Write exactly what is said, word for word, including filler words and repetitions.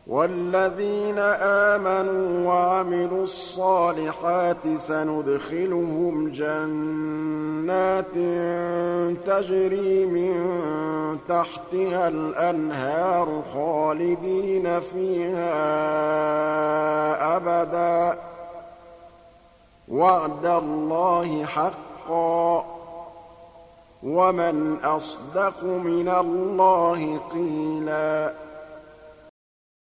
وَالَّذِينَ آمَنُوا وَعَمِلُوا الصَّالِحَاتِ سَنُدْخِلُهُمْ جَنَّاتٍ تَجْرِي مِن تَحْتِهَا الْأَنْهَارُ خَالِدِينَ فِيهَا أَبَدًا ۖ وَعْدَ اللَّهِ حَقًّا ۚ وَمَنْ أَصْدَقُ مِنَ اللَّهِ قِيلًا